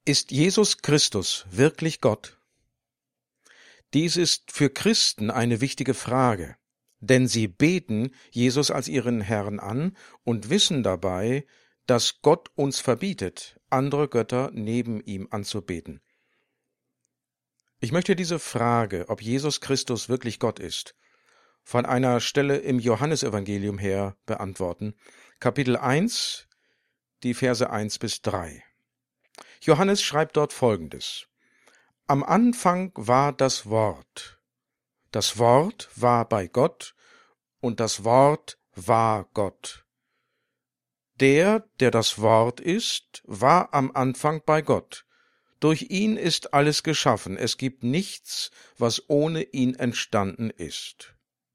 Ist Jesus Christus wirklich Gott? Dies ist für Christen eine wichtige Frage, denn sie beten Jesus als ihren Herrn an und wissen dabei, dass Gott uns verbietet, andere Götter neben ihm anzubeten. Ich möchte diese Frage, ob Jesus Christus wirklich Gott ist, von einer Stelle im Johannesevangelium her beantworten. Kapitel 1, die Verse 1 bis 3. Johannes schreibt dort Folgendes: Am Anfang war das Wort. Das Wort war bei Gott, und das Wort war Gott. Der das Wort ist, war am Anfang bei Gott. Durch ihn ist alles geschaffen. Es gibt nichts, was ohne ihn entstanden ist.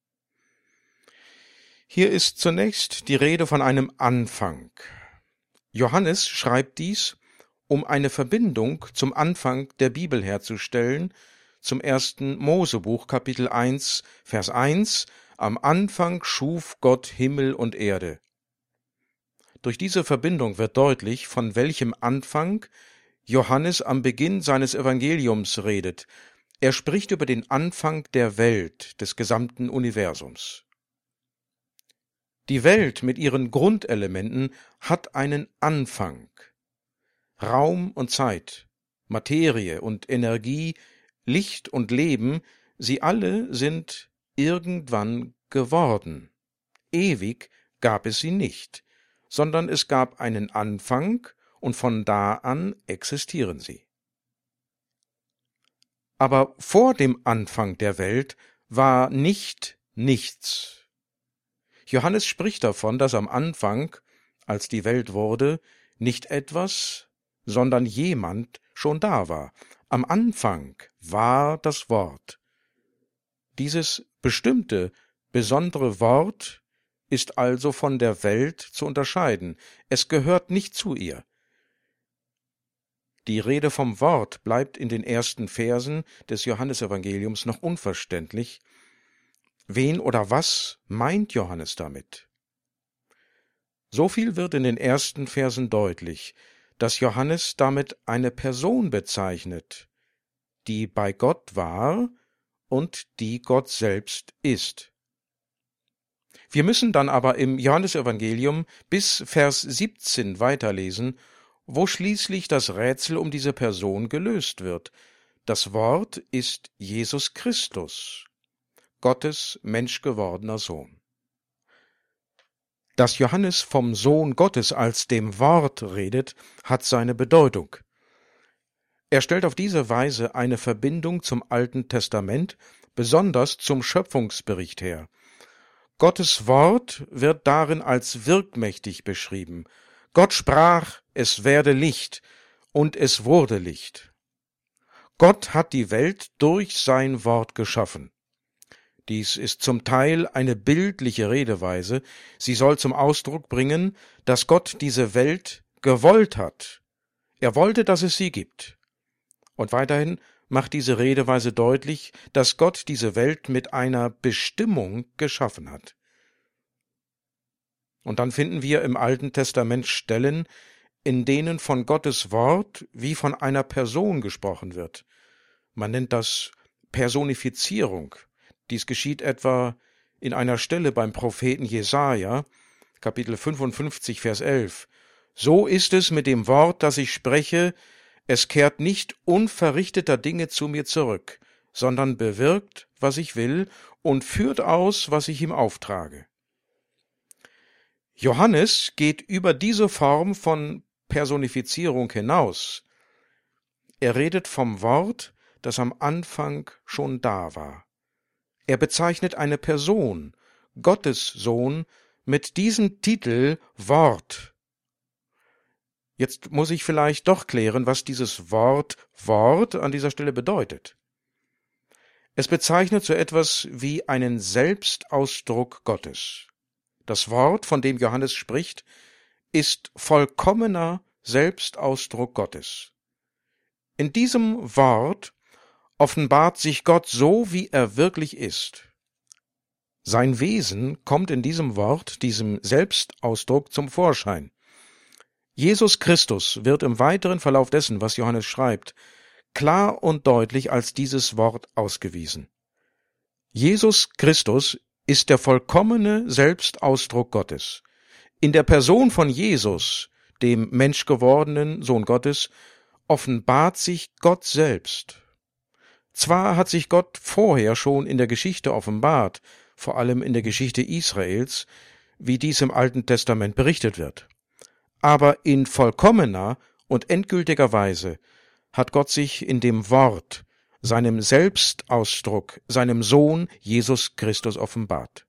Hier ist zunächst die Rede von einem Anfang. Johannes schreibt dies, um eine Verbindung zum Anfang der Bibel herzustellen, zum 1. Mosebuch, Kapitel 1, Vers 1, Am Anfang schuf Gott Himmel und Erde. Durch diese Verbindung wird deutlich, von welchem Anfang Johannes am Beginn seines Evangeliums redet. Er spricht über den Anfang der Welt, des gesamten Universums. Die Welt mit ihren Grundelementen hat einen Anfang. Raum und Zeit, Materie und Energie, Licht und Leben, sie alle sind irgendwann geworden. Ewig gab es sie nicht, sondern es gab einen Anfang, und von da an existieren sie. Aber vor dem Anfang der Welt war nicht nichts. Johannes spricht davon, dass am Anfang, als die Welt wurde, nicht etwas, sondern jemand schon da war. Am Anfang war das Wort. Dieses bestimmte, besondere Wort ist also von der Welt zu unterscheiden. Es gehört nicht zu ihr. Die Rede vom Wort bleibt in den ersten Versen des Johannesevangeliums noch unverständlich. Wen oder was meint Johannes damit? So viel wird in den ersten Versen deutlich, dass Johannes damit eine Person bezeichnet, die bei Gott war und die Gott selbst ist. Wir müssen dann aber im Johannesevangelium bis Vers 17 weiterlesen, wo schließlich das Rätsel um diese Person gelöst wird. Das Wort ist Jesus Christus, Gottes menschgewordener Sohn. Dass Johannes vom Sohn Gottes als dem Wort redet, hat seine Bedeutung. Er stellt auf diese Weise eine Verbindung zum Alten Testament, besonders zum Schöpfungsbericht her. Gottes Wort wird darin als wirkmächtig beschrieben. Gott sprach, es werde Licht, und es wurde Licht. Gott hat die Welt durch sein Wort geschaffen. Dies ist zum Teil eine bildliche Redeweise. Sie soll zum Ausdruck bringen, dass Gott diese Welt gewollt hat. Er wollte, dass es sie gibt. Und weiterhin macht diese Redeweise deutlich, dass Gott diese Welt mit einer Bestimmung geschaffen hat. Und dann finden wir im Alten Testament Stellen, in denen von Gottes Wort wie von einer Person gesprochen wird. Man nennt das Personifizierung. Dies geschieht etwa in einer Stelle beim Propheten Jesaja, Kapitel 55, Vers 11. So ist es mit dem Wort, das ich spreche, es kehrt nicht unverrichteter Dinge zu mir zurück, sondern bewirkt, was ich will, und führt aus, was ich ihm auftrage. Johannes geht über diese Form von Personifizierung hinaus. Er redet vom Wort, das am Anfang schon da war. Er bezeichnet eine Person, Gottes Sohn, mit diesem Titel Wort. Jetzt muss ich vielleicht doch klären, was dieses Wort an dieser Stelle bedeutet. Es bezeichnet so etwas wie einen Selbstausdruck Gottes. Das Wort, von dem Johannes spricht, ist vollkommener Selbstausdruck Gottes. In diesem Wort offenbart sich Gott so, wie er wirklich ist. Sein Wesen kommt in diesem Wort, diesem Selbstausdruck, zum Vorschein. Jesus Christus wird im weiteren Verlauf dessen, was Johannes schreibt, klar und deutlich als dieses Wort ausgewiesen. Jesus Christus ist der vollkommene Selbstausdruck Gottes. In der Person von Jesus, dem menschgewordenen Sohn Gottes, offenbart sich Gott selbst. Zwar hat sich Gott vorher schon in der Geschichte offenbart, vor allem in der Geschichte Israels, wie dies im Alten Testament berichtet wird. Aber in vollkommener und endgültiger Weise hat Gott sich in dem Wort, seinem Selbstausdruck, seinem Sohn Jesus Christus offenbart.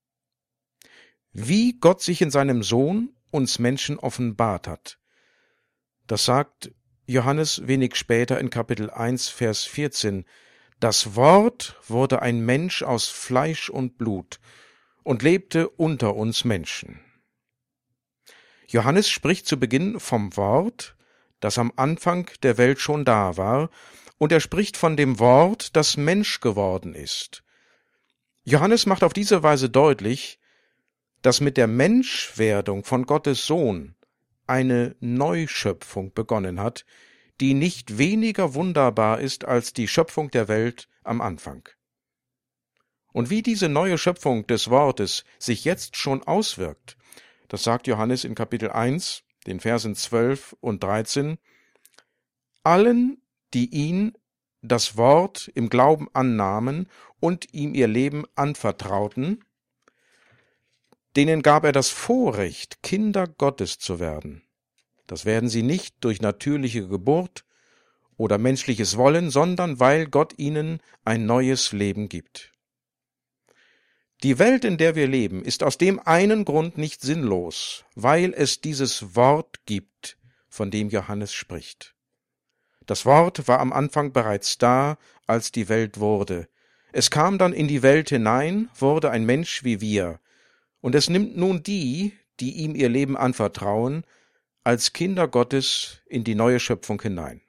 Wie Gott sich in seinem Sohn uns Menschen offenbart hat, das sagt Johannes wenig später in Kapitel 1, Vers 14. Das Wort wurde ein Mensch aus Fleisch und Blut und lebte unter uns Menschen. Johannes spricht zu Beginn vom Wort, das am Anfang der Welt schon da war, und er spricht von dem Wort, das Mensch geworden ist. Johannes macht auf diese Weise deutlich, dass mit der Menschwerdung von Gottes Sohn eine Neuschöpfung begonnen hat, die nicht weniger wunderbar ist als die Schöpfung der Welt am Anfang. Und wie diese neue Schöpfung des Wortes sich jetzt schon auswirkt, das sagt Johannes in Kapitel 1, den Versen 12 und 13, allen, die ihn, das Wort, im Glauben annahmen und ihm ihr Leben anvertrauten, denen gab er das Vorrecht, Kinder Gottes zu werden. Das werden sie nicht durch natürliche Geburt oder menschliches Wollen, sondern weil Gott ihnen ein neues Leben gibt. Die Welt, in der wir leben, ist aus dem einen Grund nicht sinnlos, weil es dieses Wort gibt, von dem Johannes spricht. Das Wort war am Anfang bereits da, als die Welt wurde. Es kam dann in die Welt hinein, wurde ein Mensch wie wir, und es nimmt nun die, die ihm ihr Leben anvertrauen, als Kinder Gottes in die neue Schöpfung hinein.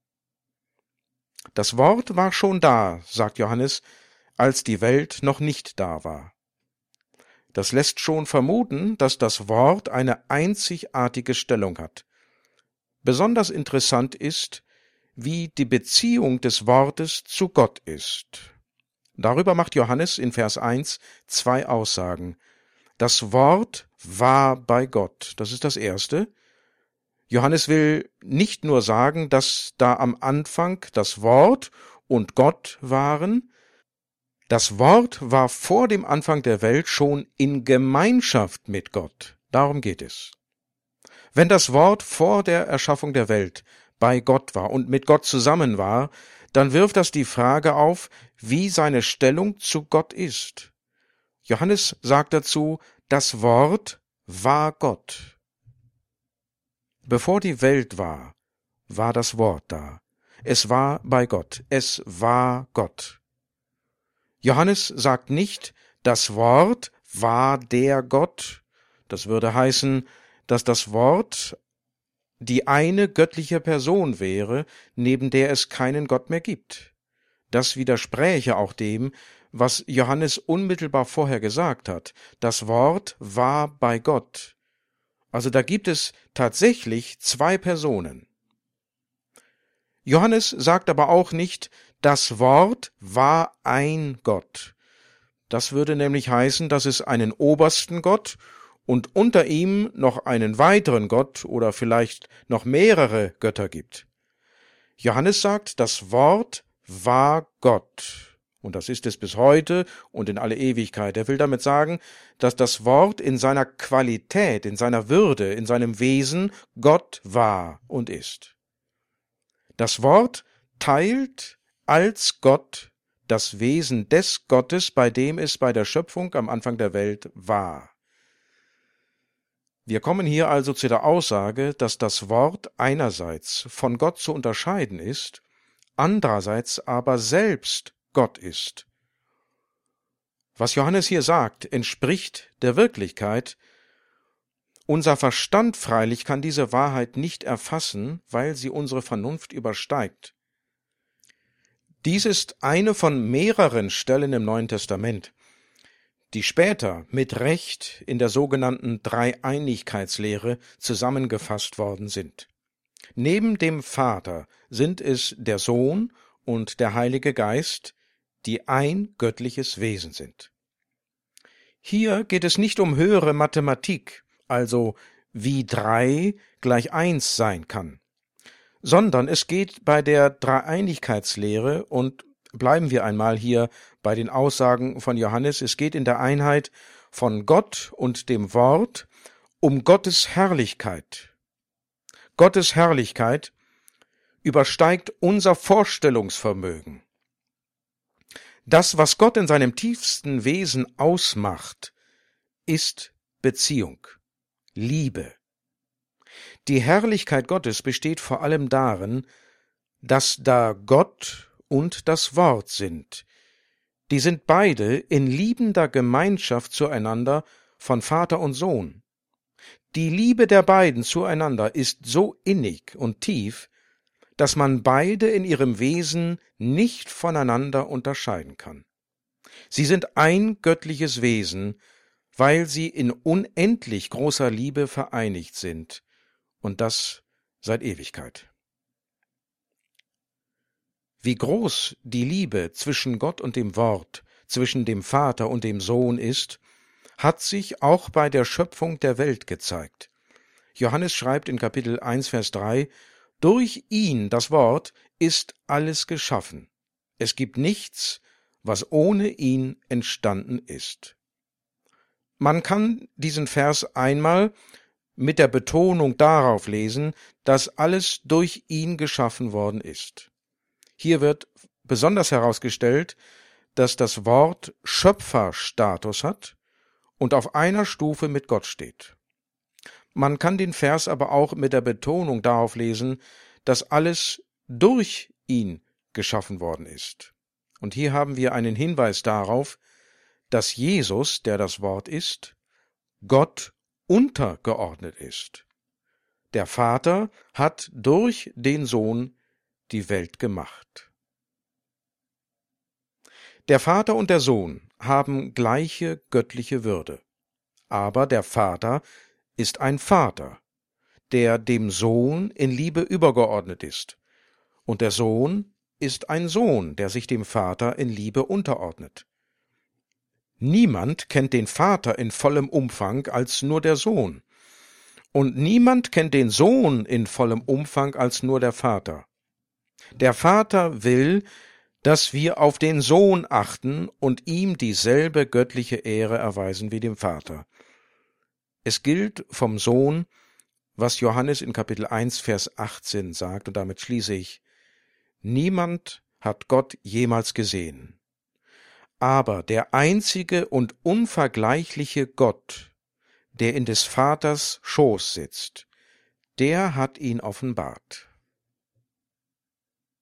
Das Wort war schon da, sagt Johannes, als die Welt noch nicht da war. Das lässt schon vermuten, dass das Wort eine einzigartige Stellung hat. Besonders interessant ist, wie die Beziehung des Wortes zu Gott ist. Darüber macht Johannes in Vers 1 zwei Aussagen. Das Wort war bei Gott, das ist das Erste. Johannes will nicht nur sagen, dass da am Anfang das Wort und Gott waren. Das Wort war vor dem Anfang der Welt schon in Gemeinschaft mit Gott. Darum geht es. Wenn das Wort vor der Erschaffung der Welt bei Gott war und mit Gott zusammen war, dann wirft das die Frage auf, wie seine Stellung zu Gott ist. Johannes sagt dazu, das Wort war Gott. Bevor die Welt war, war das Wort da. Es war bei Gott. Es war Gott. Johannes sagt nicht, das Wort war der Gott. Das würde heißen, dass das Wort die eine göttliche Person wäre, neben der es keinen Gott mehr gibt. Das widerspräche auch dem, was Johannes unmittelbar vorher gesagt hat. Das Wort war bei Gott. Also da gibt es tatsächlich zwei Personen. Johannes sagt aber auch nicht, das Wort war ein Gott. Das würde nämlich heißen, dass es einen obersten Gott und unter ihm noch einen weiteren Gott oder vielleicht noch mehrere Götter gibt. Johannes sagt, das Wort war Gott. Und das ist es bis heute und in alle Ewigkeit. Er will damit sagen, dass das Wort in seiner Qualität, in seiner Würde, in seinem Wesen Gott war und ist. Das Wort teilt als Gott das Wesen des Gottes, bei dem es bei der Schöpfung am Anfang der Welt war. Wir kommen hier also zu der Aussage, dass das Wort einerseits von Gott zu unterscheiden ist, andererseits aber selbst Gott ist. Was Johannes hier sagt, entspricht der Wirklichkeit. Unser Verstand freilich kann diese Wahrheit nicht erfassen, weil sie unsere Vernunft übersteigt. Dies ist eine von mehreren Stellen im Neuen Testament, die später mit Recht in der sogenannten Dreieinigkeitslehre zusammengefasst worden sind. Neben dem Vater sind es der Sohn und der Heilige Geist, die ein göttliches Wesen sind. Hier geht es nicht um höhere Mathematik, also wie 3 gleich 1 sein kann, sondern es geht bei der Dreieinigkeitslehre, und bleiben wir einmal hier bei den Aussagen von Johannes, es geht in der Einheit von Gott und dem Wort um Gottes Herrlichkeit. Gottes Herrlichkeit übersteigt unser Vorstellungsvermögen. Das, was Gott in seinem tiefsten Wesen ausmacht, ist Beziehung, Liebe. Die Herrlichkeit Gottes besteht vor allem darin, dass da Gott und das Wort sind. Die sind beide in liebender Gemeinschaft zueinander von Vater und Sohn. Die Liebe der beiden zueinander ist so innig und tief, dass man beide in ihrem Wesen nicht voneinander unterscheiden kann. Sie sind ein göttliches Wesen, weil sie in unendlich großer Liebe vereinigt sind, und das seit Ewigkeit. Wie groß die Liebe zwischen Gott und dem Wort, zwischen dem Vater und dem Sohn ist, hat sich auch bei der Schöpfung der Welt gezeigt. Johannes schreibt in Kapitel 1, Vers 3, »Durch ihn, das Wort, ist alles geschaffen. Es gibt nichts, was ohne ihn entstanden ist.« Man kann diesen Vers einmal mit der Betonung darauf lesen, dass alles durch ihn geschaffen worden ist. Hier wird besonders herausgestellt, dass das Wort Schöpferstatus hat und auf einer Stufe mit Gott steht. Man kann den Vers aber auch mit der Betonung darauf lesen, dass alles durch ihn geschaffen worden ist. Und hier haben wir einen Hinweis darauf, dass Jesus, der das Wort ist, Gott untergeordnet ist. Der Vater hat durch den Sohn die Welt gemacht. Der Vater und der Sohn haben gleiche göttliche Würde, aber der Vater ist ein Vater, der dem Sohn in Liebe übergeordnet ist, und der Sohn ist ein Sohn, der sich dem Vater in Liebe unterordnet. Niemand kennt den Vater in vollem Umfang als nur der Sohn, und niemand kennt den Sohn in vollem Umfang als nur der Vater. Der Vater will, dass wir auf den Sohn achten und ihm dieselbe göttliche Ehre erweisen wie dem Vater. Es gilt vom Sohn, was Johannes in Kapitel 1, Vers 18 sagt, und damit schließe ich: Niemand hat Gott jemals gesehen, aber der einzige und unvergleichliche Gott, der in des Vaters Schoß sitzt, der hat ihn offenbart.